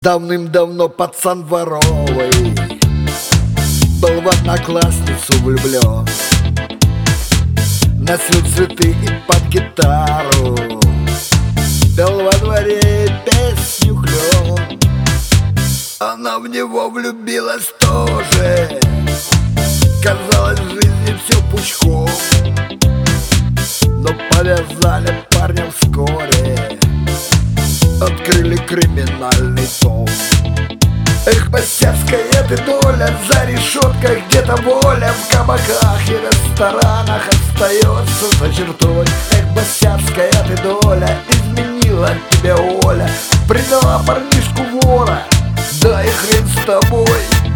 Давным-давно пацан дворовый был в одноклассницу влюблен, носил цветы и под гитару пел во дворе песню клен. Она в него влюбилась тоже, казалось, в жизни все пучком, но повязали парня вскоре, открыли криминальный том. Эх, босяцкая ты доля, за решеткой где-то воля, в кабаках и ресторанах остается за чертой. Эх, босяцкая ты доля, изменила тебе Оля, предала парнишку вора, да и хрен с тобой.